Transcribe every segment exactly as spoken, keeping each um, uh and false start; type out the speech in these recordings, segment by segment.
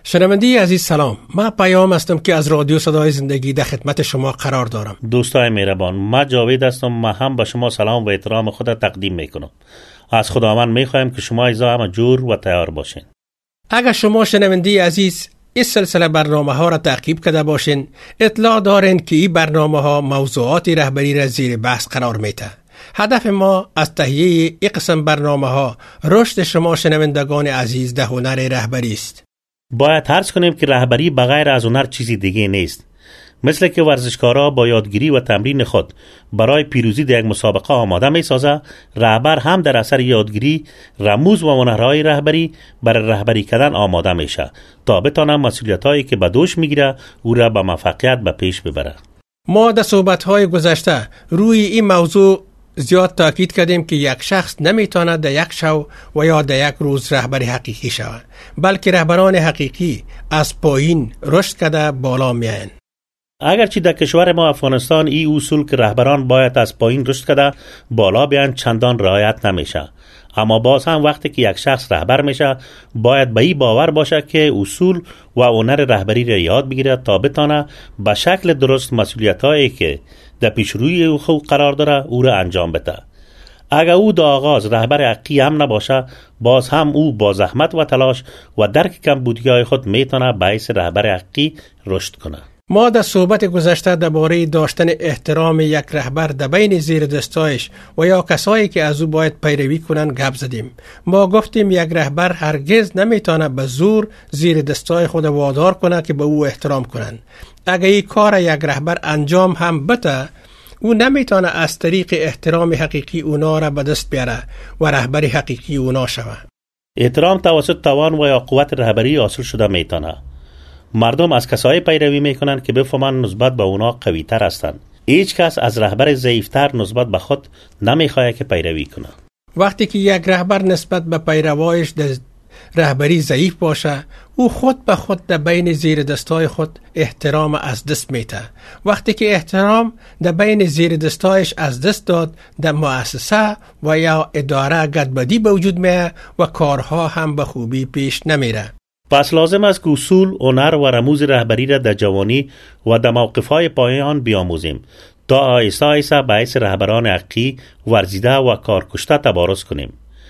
شنونده عزیز سلام، من پیام هستم که از رادیو صدای زندگی در خدمت شما قرار دارم. دوستای مهربان، من جاوید هستم. من هم به شما سلام و احترام خود تقدیم میکنم. از خداوند میخوایم که شما ایزا همه جور و تیار باشین. اگر شما شنونده عزیز این سلسله برنامه ها را تعقیب کرده باشین، اطلاع دارین که این برنامه ها موضوعات رهبری را زیر بحث قرار میده. هدف ما از تهیه این قسم برنامه ها رشد شما شنوندگان عزیز در هنر رهبری است. باید عرض کنیم که رهبری بغیر از هنر چیزی دیگه نیست. مثل که ورزشکارا با یادگیری و تمرین خود برای پیروزی در یک مسابقه آماده می سازه، رهبر هم در اثر یادگیری رموز و هنرهای رهبری برای رهبری کردن آماده میشه تا بتونه مسئولیتایی که به دوش میگیره او را به موفقیت به پیش ببره. ما در صحبت‌های گذشته روی این موضوع زیاد تاکید کردیم که یک شخص نمیتونه در یک شو و یا در یک روز رهبر حقیقی شود، بلکه رهبران حقیقی از پایین رشد کرده بالا میاین. اگرچه در کشور ما افغانستان این اصول که رهبران باید از پایین رشد کرده بالا بیان چندان رعایت نمیشه، اما باز هم وقتی که یک شخص رهبر میشه باید به این باور باشه که اصول و هنر رهبری را یاد بگیره تا بتونه به شکل درست مسئولیتایی که در پیش روی او خود قرار داره او را انجام بده. اگر او در آغاز رهبر حقیقی هم نباشه، باز هم او با زحمت و تلاش و درک کمبودی‌های خود میتونه باعث رهبر حقیقی رشد کنه. ما در صحبت گذشته درباره داشتن احترام یک رهبر در بین زیر دستایش و یا کسایی که از او باید پیروی کنند گپ زدیم. ما گفتیم یک رهبر هرگز نمیتونه به زور زیر دستای خود وادار کنه که به او احترام کنند. اگر این کار یک رهبر انجام هم بده، او نمیتونه از طریق احترام حقیقی اونا را به دست بیاره و رهبر حقیقی اونا شوه. احترام توسط توان و یا قوت رهبری حاصل شده میتونه. مردم از کسایی پیروی میکنن که بفهمن نسبت به اونا قوی تر هستند. هیچ کس از رهبر ضعیفتر نسبت به خود نمیخواد که پیروی کنه. وقتی که یک رهبر نسبت به پیروایش در رهبری ضعیف باشه، او خود به خود در بین زیر دستای خود احترام از دست میده. وقتی که احترام در بین زیر دستایش از دست داد، در مؤسسه و یا اداره گدبدی به وجود میاد و کارها هم به خوبی پیش نمیره. پس لازم است که اصول، هنر و رموز رهبری را در جوانی و در موقف‌های پایان بیاموزیم تا آهسته آهسته باعث رهبران حقیقی ورزیده و کارکشته تبارز کنیم.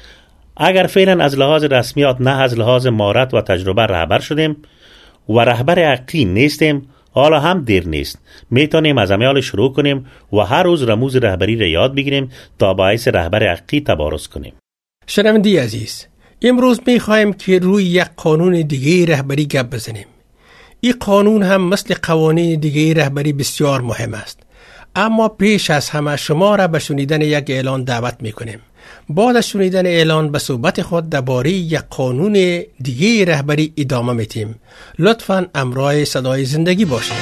اگر فعلا از لحاظ رسمیات نه از لحاظ مهارت و تجربه رهبر شدیم و رهبر حقیقی نیستیم، حالا هم دیر نیست. میتونیم از امیال شروع کنیم و هر روز رموز رهبری را یاد بگیریم تا باعث رهبر حقیقی تبارز کنیم. شنونده عزیز، امروز میخوایم که روی یک قانون دیگه رهبری گپ بزنیم. این قانون هم مثل قوانین دیگه رهبری بسیار مهم است. اما پیش از همه شما را به شنیدن یک اعلان دعوت میکنیم. بعد از شنیدن اعلان به صحبت خود درباره یک قانون دیگه رهبری ادامه میتیم. لطفاً همراه صدای زندگی باشید.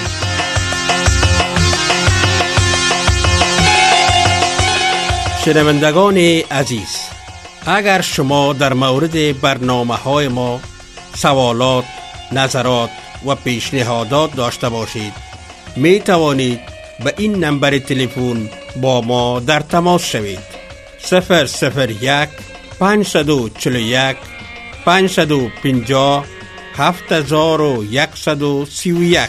شنوندگان عزیز، اگر شما در مورد برنامه های ما سوالات، نظرات و پیشنهادات داشته باشید، می توانید به این نمبر تلفن با ما در تماس شوید. صفر صفر یک پانصد و چهل و یک پانصد و پنجاه هفت هزار و صد و سی و یک.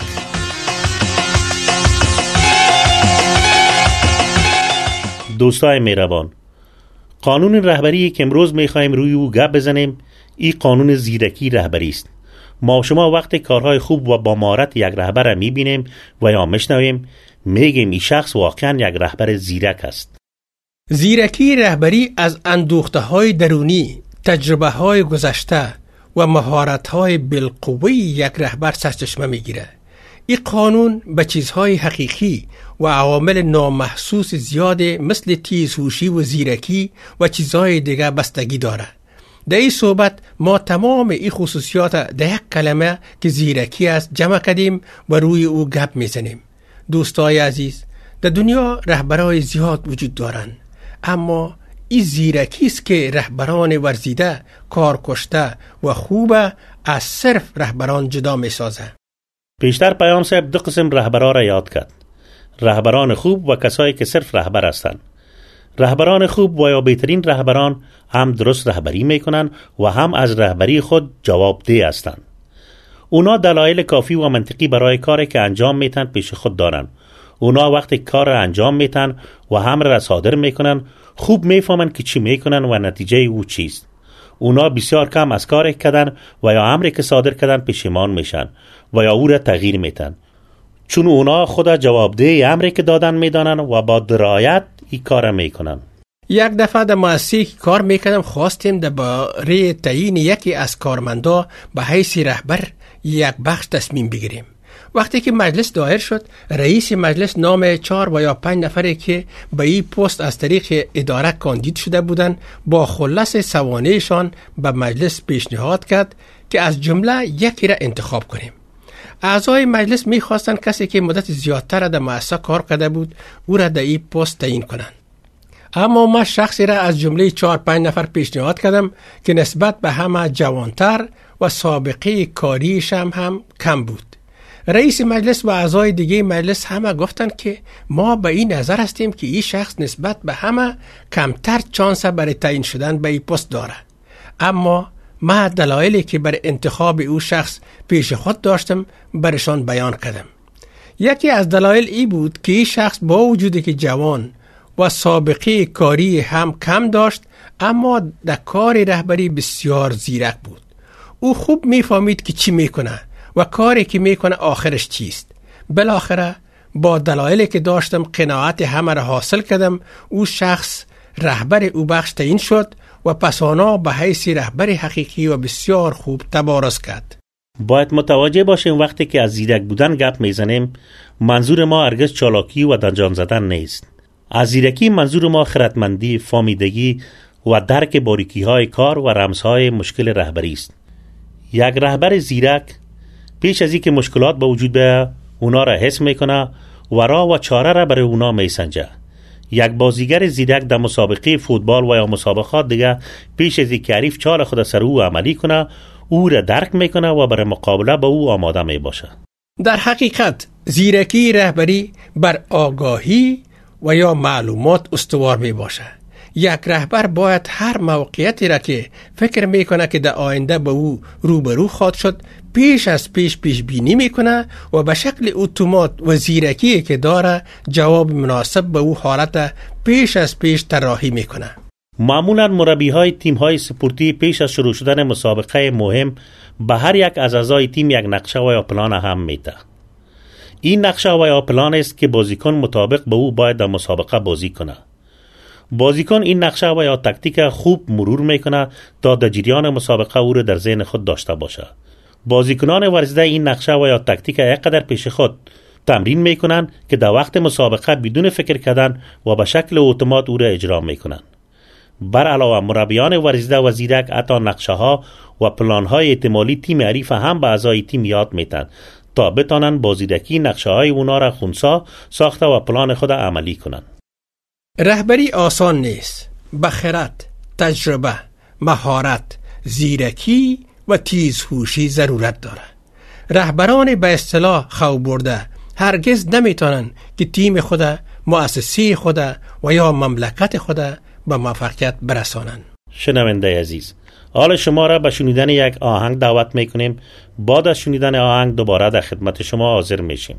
دوستای مهربان، قانون رهبری که امروز میخوایم روی او گپ بزنیم، این قانون زیرکی رهبری است. ما شما وقتی کارهای خوب و با مهارت یک رهبر را میبینیم و یا میشنویم، میگیم این شخص واقعا یک رهبر زیرک است. زیرکی رهبری از اندوخته های درونی، تجربه های گذشته و مهارت های بالقوه یک رهبر سرچشمه میگیره. این قانون به چیزهای حقیقی و عوامل نامحسوس زیاد مثل تیزهوشی و زیرکی و چیزهای دیگه بستگی داره. در این صحبت ما تمام این خصوصیات در یک کلمه که زیرکی است جمع کردیم و روی او گپ میزنیم. دوستای عزیز، در دنیا رهبرای زیاد وجود دارند، اما این زیرکی است که رهبران ورزیده، کارکشته و خوبه از صرف رهبران جدا میسازه. پیشتر پیام صاحب دو قسم رهبران را یاد کرد: رهبران خوب و کسایی که صرف رهبر هستند. رهبران خوب و یا بهترین رهبران هم درست رهبری میکنن و هم از رهبری خود جوابدهی هستند. اونا دلایل کافی و منطقی برای کاری که انجام میتن پیش خود دارن. اونا وقتی کار را انجام میتن و امر را صادر میکنن خوب میفهمن که چی میکنن و نتیجه او چیست. اونا بسیار کم از کاری کردن و یا امری که صادر کردن پشیمان میشن و یا او را تغییر میتن، چون اونا خود جوابده امری که دادن میدانن و با درایت این کار میکنن. یک دفعه در مؤسسه‌ای که کار میکردم خواستیم درباره تعیین یکی از کارمندا به حیث رهبر یک بخش تصمیم بگیریم. وقتی که مجلس دایر شد، رئیس مجلس نام چهار و یا پنج نفری که به این پست از طریق اداره کاندید شده بودند با خلاص سوانحشان به مجلس پیشنهاد کرد که از جمله یکی را انتخاب کنیم. اعضای مجلس میخواستند کسی که مدت زیادتر در مؤسسه کار کرده بود او را در این پست تعیین کنند. اما ما شخصی را از جمله چهار پنج نفر پیشنهاد کردم که نسبت به همه جوانتر و سابقه کاریش هم, هم کم بود. رئیس مجلس و اعضای دیگه مجلس همه گفتند که ما به این نظر هستیم که این شخص نسبت به همه کمتر چانس برای تعیین شدن به این پست داره. اما ما دلایلی که برای انتخاب او شخص پیش خود داشتم برشان بیان کردم. یکی از دلایل ای بود که این شخص با وجودی که جوان و سابقه کاری هم کم داشت اما در کار رهبری بسیار زیرک بود. او خوب میفهمید که چی میکنه و کاری که میکنه آخرش چیست. بالاخره با دلایلی که داشتم قناعت همه را حاصل کردم. او شخص رهبر او بخش تعیین شد و پسانا به حیث رهبر حقیقی و بسیار خوب تبارز کرد. باید متوجه باشیم وقتی که از زیرک بودن گپ میزنیم منظور ما هرگز چالاکی و دنجان زدن نیست. از زیرکی منظور ما خردمندی، فامیدگی و درک باریکی های کار و رمزهای مشکل رهبری است. یک رهبر زیرک پیش از اینکه مشکلات به وجود بیاید اونا را حس میکنه و راه و چاره را برای اونا میسنجه. یک بازیگر زیرک در مسابقه فوتبال و یا مسابقات دیگه پیش از اینکه حریف چال خود سر او عملی کنه او را درک میکنه و برای مقابله با او آماده میباشه. در حقیقت زیرکی رهبری بر آگاهی و یا معلومات استوار می باشه. یک رهبر باید هر موقعیتی را که فکر میکنه که در آینده به او روبرو خواهد شد پیش از پیش پیش بینی میکنه و به شکل اتومات و زیرکی که داره جواب مناسب به او حالت پیش از پیش طراحی میکنه. معمولا مربی های تیم های سپورتی پیش از شروع شدن مسابقه مهم به هر یک از اعضای تیم یک نقشه و یا پلان هم میده. این نقشه و یا پلان است که بازیکن مطابق به او باید در مسابقه بازی کنه. بازیکن این نقشه و یا تاکتیک خوب مرور میکنه تا در جریان مسابقه او را در ذهن خود داشته باشه. بازیکنان ورزیده این نقشه و یا تاکتیک اینقدر پیش خود تمرین میکنن که در وقت مسابقه بدون فکر کردن و به شکل اتومات او را اجرا میکنن. بر علاوه مربیان ورزیده و زیرک حتی نقشه ها و پلان های احتمالی تیم حریف هم به اعضای تیم یاد میتن تا بتانن با زیرکی نقشه های اونا را خونسا ساخته و پلان خود عملی کنن. رهبری آسان نیست. به خرد، تجربه، مهارت، زیرکی و تیزهوشی ضرورت داره. رهبران به اصطلاح خو برده هرگز نمیتونن که تیم خود، مؤسسه خود و یا مملکت خود به موفقیت برسانن. شنونده عزیز، حال شما را به شنیدن یک آهنگ دعوت میکنیم. بعد از شنیدن آهنگ دوباره در خدمت شما حاضر میشیم.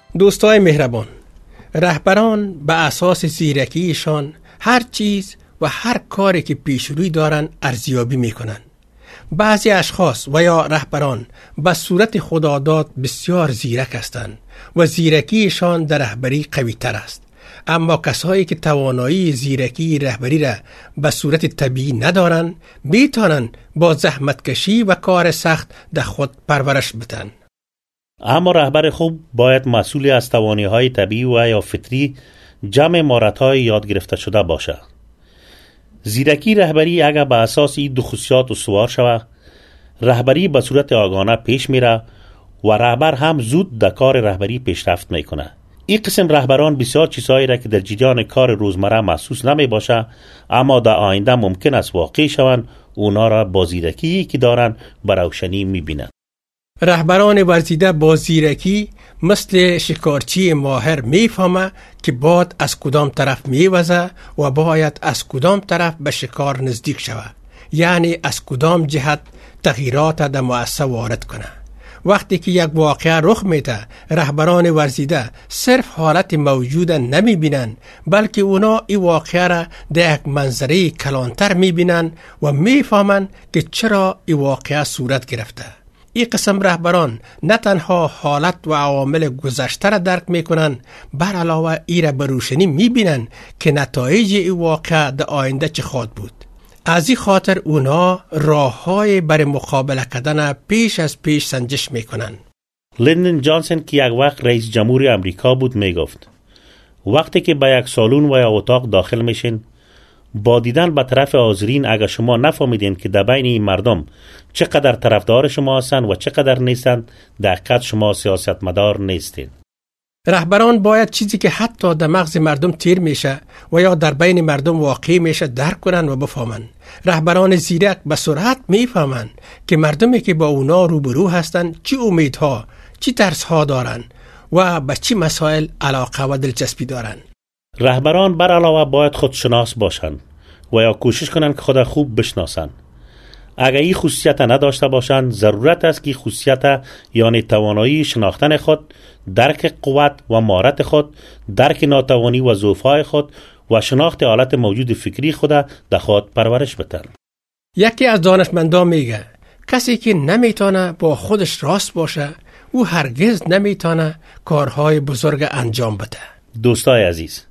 دوستای مهربان، رهبران به اساس زیرکیشان هر چیز و هر کاری که پیش روی دارن ارزیابی میکنن. بعضی اشخاص و یا رهبران به صورت خداداد بسیار زیرک هستند و زیرکیشان در رهبری قوی تر است، اما کسایی که توانایی زیرکی رهبری را به صورت طبیعی ندارن میتونن با زحمتکشی و کار سخت در خود پرورش بدن. اما رهبر خوب باید مسئول از توانایی‌های طبیعی و یا فطری جمع مهارت‌های یاد گرفته شده باشه. زیرکی رهبری اگر به اساس این دو خصوصیات استوار شود، رهبری به صورت آگاهانه پیش میره و رهبر هم زود در کار رهبری پیشرفت میکنه. این قسم رهبران بسیار چیزهایی را که در جریان کار روزمره محسوس نمی باشه اما در آینده ممکن است واقع شوند، اونا را با زیرکی که دارن به روشنی میبینن. رهبران ورزیده با زیرکی مثل شکارچی ماهر میفهمه که باد از کدام طرف میوزه و باید از کدام طرف به شکار نزدیک شود، یعنی از کدام جهت تغییرات در مؤسسه وارد کنه. وقتی که یک واقعه رخ میده، رهبران ورزیده صرف حالت موجود نمی بینن، بلکه اونا این واقعه را در یک منظره کلانتر می بینن و می فهمن که چرا این واقعه صورت گرفته. این قسم رهبران نه تنها حالت و عوامل گذشته را درک می کنن، بر علاوه ای را به روشنی می بینن که نتایج این واقعه در آینده چه خواهد بود. از این خاطر اونا راه‌های برای مقابله کردن پیش از پیش سنجش میکنن. لیندن جانسون که یک وقت رئیس جمهور امریکا بود میگفت وقتی که به یک سالن و یا اتاق داخل میشین، با دیدن به طرف حاضرین اگر شما نفهمیدین که در بین این مردم چقدر طرفدار شما هستند و چقدر نیستند، در حقیقت شما سیاستمدار نیستین. رهبران باید چیزی که حتی در مغز مردم تیر میشه و یا در بین مردم واقع میشه درک کنن و بفهمن. رهبران زیرک به سرعت میفهمن که مردمی که با اونا روبرو هستن چی امیدها، چی ترسها دارن و به چی مسائل علاقه و دلچسپی دارن. رهبران بر علاوه باید خودشناس باشن و یا کوشش کنن که خود خوب بشناسن. اگر این خصوصیت نداشته باشند، ضرورت است که خصوصیت یعنی توانایی شناختن خود، درک قوت و مهارت خود، درک ناتوانی و ضعف‌های خود و شناخت حالت موجود فکری خود در خود پرورش بدن. یکی از دانشمندان میگه کسی که نمیتونه با خودش راست باشه، او هرگز نمیتونه کارهای بزرگ انجام بده. دوستای عزیز،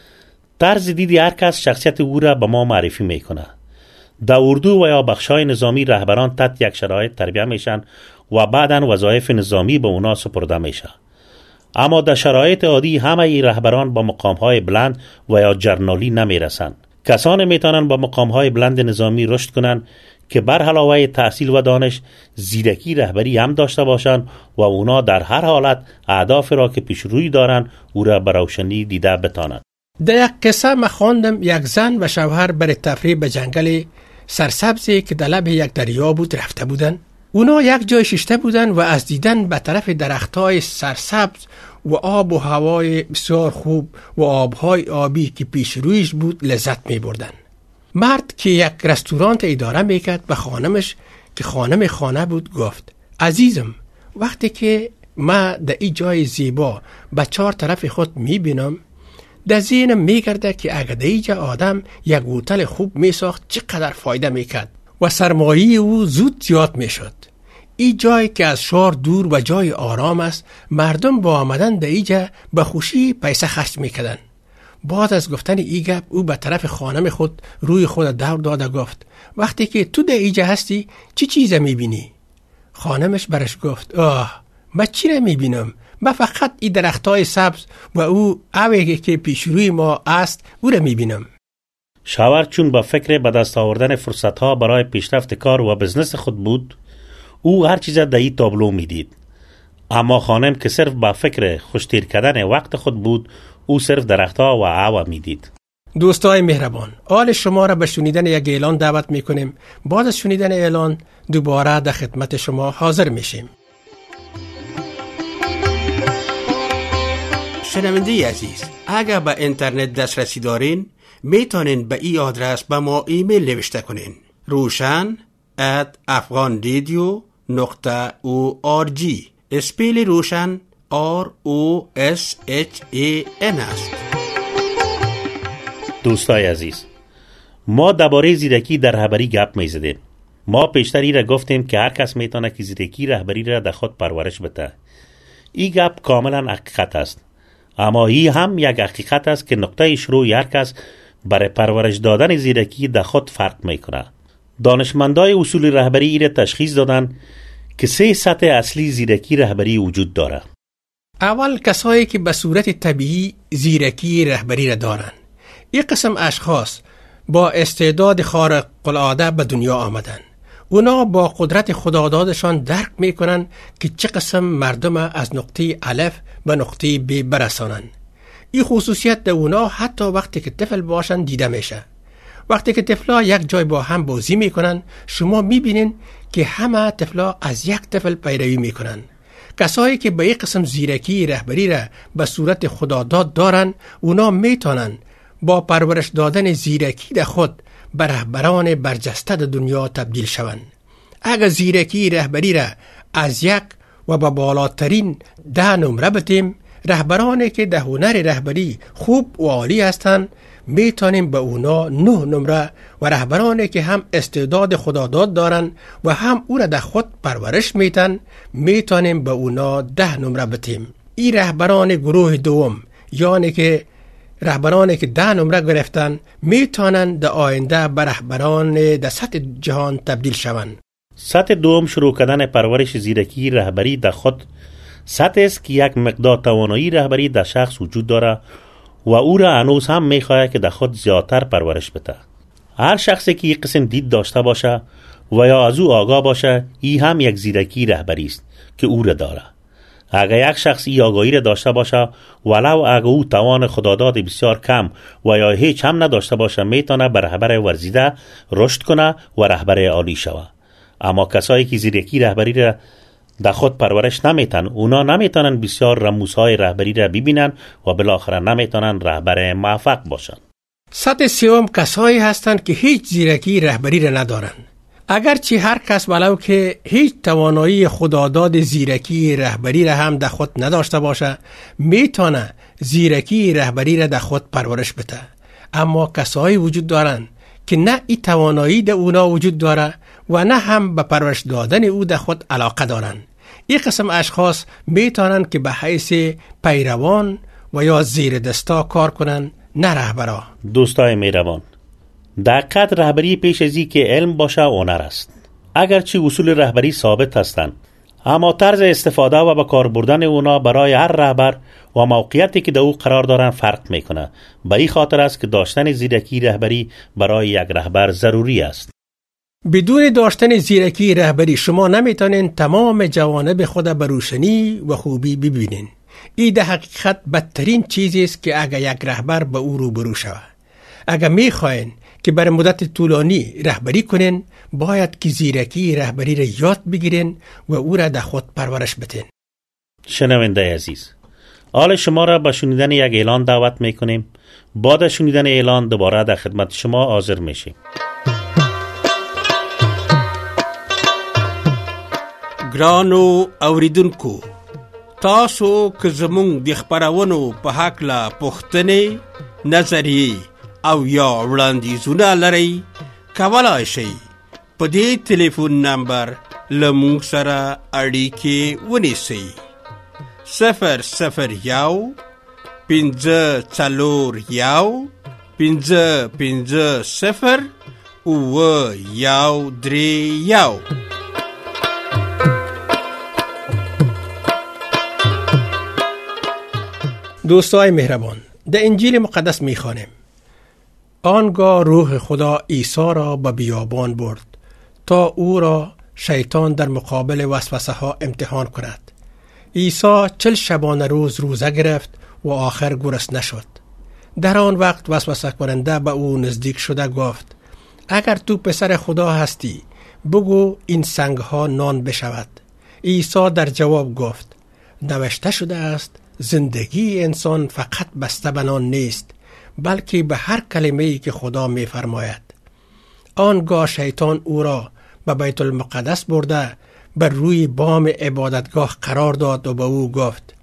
طرز دیدی هر کس شخصیت او را به ما معرفی میکنه. در اردو و یا بخشای نظامی رهبران تحت یک شرایط تربیت میشن و بعداً وظایف نظامی به اونا سپرده میشه. اما در شرایط عادی همه این رهبران با مقامهای بلند و یا جرنالی نمیرسن. کسانی میتونن با مقامهای بلند نظامی رشد کنن که بر علاوه تحصیل و دانش، زیرکی رهبری هم داشته باشن و اونا در هر حالت اهداف را که پیش روی دارن او را به روشنی دیده بتانند. در یک قصه من خواندم یک زن و شوهر برای تفریح به جنگل سرسبزی که در لب یک دریا بود رفته بودن. اونا یک جای ششته بودن و از دیدن به طرف درختای سرسبز و آب و هوای بسیار خوب و آبهای آبی که پیش رویش بود لذت می بردن. مرد که یک رستوران اداره میکرد به خانمش که خانم خانه بود گفت عزیزم، وقتی که من در این جای زیبا به چهار طرف خود میبینم، در ذهنم میگرده که اگر در اینجا آدم یک هتل خوب میساخت چقدر فایده میکرد و سرمایه او زود زیاد میشد. این جای که از شهر دور و جای آرام است، مردم با آمدن در اینجا به خوشی پیسه خرج میکردن. بعد از گفتن این گپ او به طرف خانم خود روی خود دور داده گفت وقتی که تو در اینجا هستی چی چیزه میبینی؟ خانمش برش گفت آه من چی را میبینم؟ من فقط این درختای سبز و او اویگه که پیش روی ما است او را میبینم. شوهر چون با فکر به دست آوردن فرصتها برای پیشرفت کار و بزنس خود بود، او هر چیز در این تابلو میدید. اما خانم که صرف با فکر خوشتیر کردن وقت خود بود، او صرف درختها و هوا میدید. دوستای مهربان، آل شما را به شنیدن یک اعلان دعوت میکنیم. بعد از شنیدن اعلان دوباره در خدمت شما حاضر میشیم. شنونده عزیز، اگر به اینترنت دسترسی دارین میتونین به این آدرس به ما ایمیل نوشته کنین: روشن ات افغان رادیو نقطه او آر جی. اسپیل روشن R O S H A N است. دوستای عزیز، ما درباره زیرکی در رهبری گپ می‌زدیم. ما پیشتری را گفتیم که هر کس میتونه که زیرکی رهبری را در خود پرورش بده. این گپ کاملا حقیقت است، اما این هم یک حقیقت است که نقطه شروع هر کس برای پرورش دادن زیرکی در خود فرق میکنه. دانشمندای اصول رهبری این را تشخیص دادن که سه سطح اصلی زیرکی رهبری وجود داره. اول کسایی که به صورت طبیعی زیرکی رهبری را دارن. این قسم اشخاص با استعداد خارق العاده به دنیا آمدن. اونا با قدرت خدادادشان درک میکنن که چه قسم مردم از نقطه الف به نقطه ب برسانن. این خصوصیت در اونا حتی وقتی که طفل باشن دیده میشه. وقتی که طفلا یک جای با هم بازی میکنن، شما میبینین که همه طفلا از یک طفل پیروی میکنن. کسایی که به این قسم زیرکی رهبری را به صورت خداداد دارن، اونا میتونن با پرورش دادن زیرکی در خود به رهبران برجسته دنیا تبدیل شوند. اگر زیرکی رهبری را از یک و به بالاترین ده نمره بتیم، رهبرانی که در هنر رهبری خوب و عالی هستند میتونیم به اونا نه نمره و رهبرانی که هم استعداد خداداد دارن و هم او را در خود پرورش میتن میتونیم به اونا ده نمره بتیم. این رهبران گروه دوم، یعنی که رهبرانی که ده نمره گرفتن، میتونن در آینده به رهبران در سطح جهان تبدیل شوند. سطح دوم شروع کردن پرورش زیرکی رهبری در خود سطح است که یک مقدار توانایی رهبری در شخص وجود داره و او را هنوز هم میخواهد که در خود زیادتر پرورش بده. هر شخصی که یک قسم دید داشته باشه و یا از او آگاه باشه، این هم یک زیرکی رهبری است که او را داره. اگر یک شخص این آگاهی را داشته باشه، ولو اگر او توان خداداد بسیار کم و یا هیچ هم نداشته باشه، میتونه به رهبر ورزیده رشد کنه و رهبر عالی شوه. اما کسایی که زیرکی رهبری را در خود پرورش نمیتن، اونا نمیتونن بسیار رموزهای رهبری را ببینن و بالاخره نمیتونن رهبر موفق باشن. سطح سوم کسایی هستند که هیچ زیرکی رهبری را ندارن. اگرچه هر کس ولو که هیچ توانایی خداداد زیرکی رهبری را هم در خود نداشته باشه، میتونه زیرکی رهبری را در خود پرورش بده. اما کسایی وجود دارن که نه این توانایی در اونا وجود داره و نه هم به پرورش دادن او در خود علاقه دارن. این قسم اشخاص میتونن که به حیث پیروان و یا زیر دستا کار کنن، نه رهبرا. دوستای میروان، دقیقاً رهبری پیش از این که علم باشه هنر است. اگرچه اصول رهبری ثابت هستند، اما طرز استفاده و به کار بردن اونا برای هر رهبر و موقعیتی که در او قرار دارن فرق میکنه. به این خاطر است که داشتن زیرکی رهبری برای یک رهبر ضروری است. بدون داشتن زیرکی رهبری شما نمیتونین تمام جوانب خود به روشنی و خوبی ببینین. این در حقیقت بدترین چیزی است که اگر یک رهبر به او روبرو شود. اگر میخواین که برای مدت طولانی رهبری کنین، باید که زیرکی رهبری را یاد بگیرین و او را در خود پرورش بدین. شنونده عزیز، حال شما را به شنیدن یک اعلان دعوت میکنیم. بعد از شنیدن اعلان دوباره در خدمت شما حاضر میشیم. ګرانو اوریدونکو، تاسو که زمونږ د خپرونو په هکله پوښتنې، نظریې او یا وړاندیزونه لرئ، کولی شئ په دې ټلیفون نمبر له موږ سره اړیکې ونیسئ. صفر صفر یو پنځه څلور یو پنځه پنځه صفر اوه یو درې یو. دوستای مهربان، در انجیل مقدس میخوانیم آنگاه روح خدا عیسی را به بیابان برد تا او را شیطان در مقابل وسوسه ها امتحان کند. عیسی چل شبانه روز روزه گرفت و آخر گرسنه شد. در آن وقت وسوسه کننده به او نزدیک شده گفت اگر تو پسر خدا هستی بگو این سنگ ها نان بشود. عیسی در جواب گفت نوشته شده است زندگی انسان فقط بسته به نان نیست، بلکه به هر کلمه‌ای که خدا می فرماید. آنگاه شیطان او را به بیت المقدس برده بر روی بام عبادتگاه قرار داد و به او گفت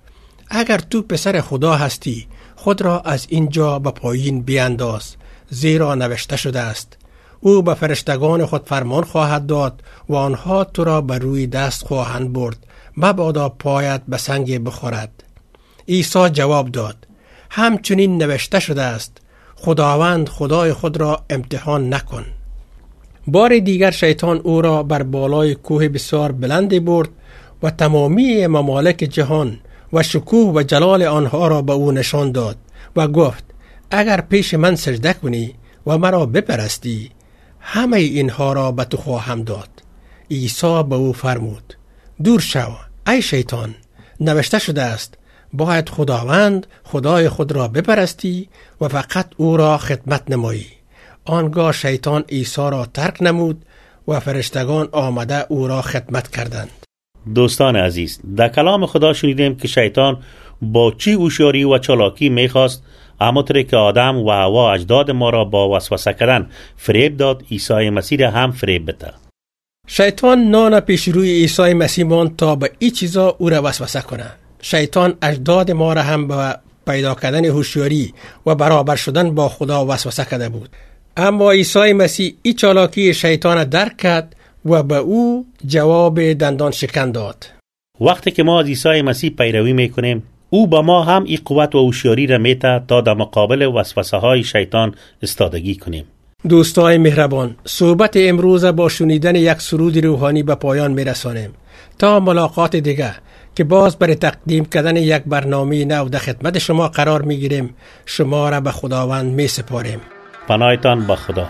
اگر تو پسر خدا هستی خود را از اینجا به پایین بیانداز، زیرا نوشته شده است او به فرشتگان خود فرمان خواهد داد و آنها تو را بر روی دست خواهند برد مبادا پایت به سنگ بخورد. عیسی جواب داد همچنین نوشته شده است خداوند خدای خود را امتحان نکن. بار دیگر شیطان او را بر بالای کوه بسیار بلندی برد و تمامی ممالک جهان و شکوه و جلال آنها را به او نشان داد و گفت اگر پیش من سجده کنی و مرا بپرستی همه اینها را به تو خواهم داد. عیسی به او فرمود دور شو ای شیطان، نوشته شده است باید خداوند خدای خود را بپرستی و فقط او را خدمت نمایی. آنگاه شیطان عیسی را ترک نمود و فرشتگان آمده او را خدمت کردند. دوستان عزیز، در کلام خدا شنیدیم که شیطان با چی هوشیاری و چالاکی میخواست همونطور که آدم و حوا اجداد ما را با وسوسه کردن فریب داد، عیسی مسیح را هم فریب بده. شیطان نان پیش روی عیسی مسیح ماند تا به این چیزا او را وسوسه کنه. شیطان اجداد ما را هم به پیدا کردن هوشیاری و برابر شدن با خدا وسوسه کرده بود، اما عیسی مسیح این چالاکی شیطان درک کرد و به او جواب دندان شکن داد. وقتی که ما از عیسی مسیح پیروی میکنیم او با ما هم این قوت و هوشیاری را میده تا در مقابل وسوسه های شیطان استادگی کنیم. دوستان مهربان، صحبت امروز با شنیدن یک سرود روحانی به پایان میرسانیم. تا ملاقات دیگه که باز برای تقدیم کردن یک برنامه نو در خدمت شما قرار میگیریم، شما را به خداوند می سپاریم. پناهتان با خدا.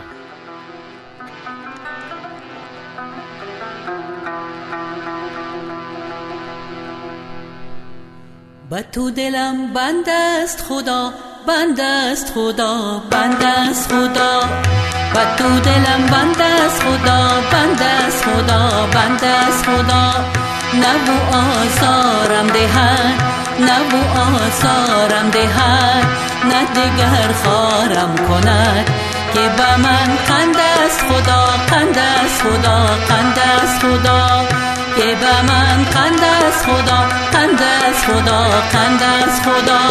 با تو دلم بند است خدا، بند است خدا، بند است خدا. با تو دلم بند است خدا، بند است خدا، بند است خدا. نبو آزارم دهد، نبو آزارم دهد، نه دیگر خارم کند که با من قند است خدا، قند است خدا، قند است خدا. که با من قند است خدا، قند است خدا، قند است خدا.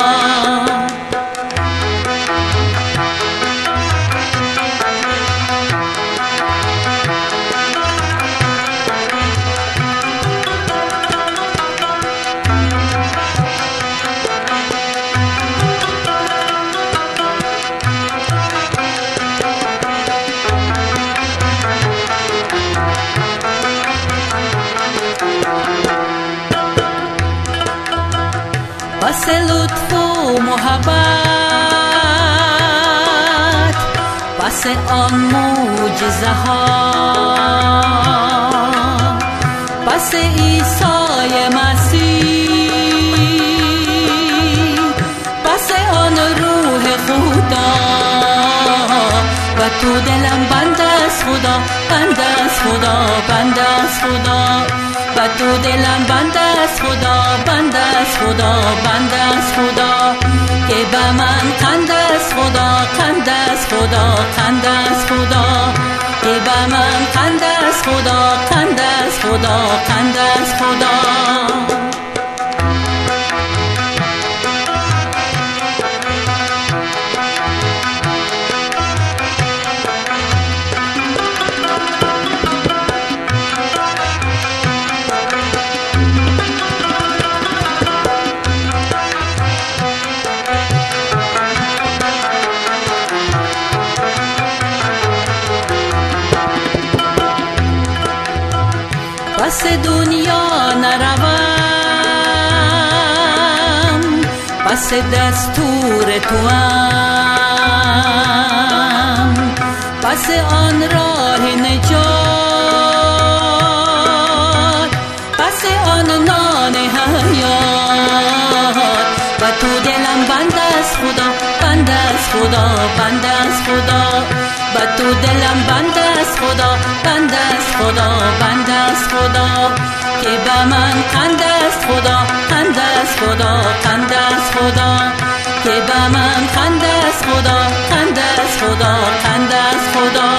پس لطف و محبت، پس آن معجزه ها، پس عیسی مسیح، پس آن روح خدا. و تو دلم بند است خدا، بند است خدا، بند است خدا. و تو دلم بند است خدا، بند است خدا، بند است خدا. که با من قند است خدا، قند است خدا، قند است خدا. که با من قند است خدا، قند است خدا، قند است خدا. پس دنیا نروم، پس دستور توام، پس آن راه نجات، پس آن نان حیات. و تو دلم بند است خدا، بند است خدا، بند است خدا. و تو دلم بند است خدا، بند است خدا، بند است خدا. که با من قند است خدا، قند است خدا، قند است خدا. که با من قند است خدا، قند است خدا، قند است خدا.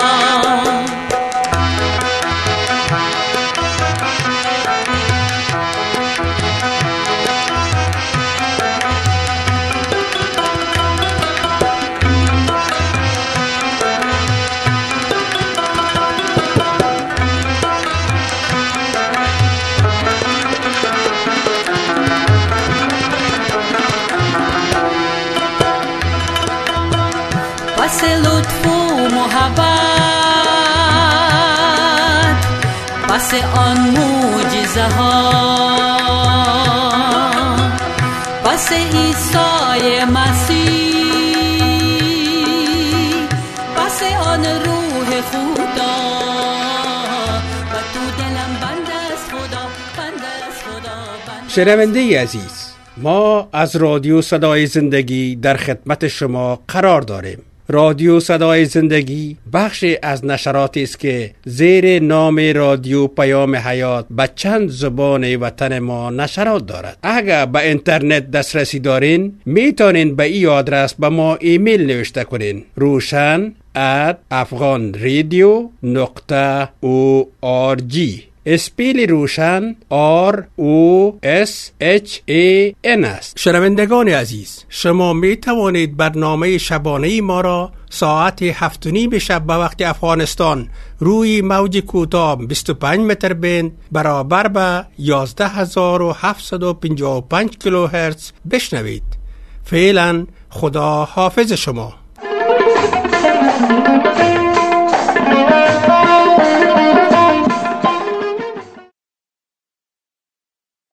پس آن معجزه ها، پس عیسی مسیح، پس آن روح خدا، و تو دلم بند است خدا، بند است خدا، بند. شنونده عزیز، ما از رادیو صدای زندگی در خدمت شما قرار داریم. رادیو صدای زندگی بخشی از نشراتی است که زیر نام رادیو پیام حیات به چند زبان وطن ما نشرات دارد. اگر به اینترنت دسترسی دارین میتونین به این آدرس به ما ایمیل نوشته کنین: روشن ات افغان رادیو نقطه او آر جی. اسپیل روشن آر او اس اچ ای ان است. شنوندگان عزیز، شما می توانید برنامه شبانه ما را ساعت هفت و نیم شب به وقت افغانستان روی موج کوتاه بیست و پنج متر بند برابر به یازده هزار و هفتصد و پنجاه و پنج کیلوهرتز بشنوید. فعلا خدا حافظ شما.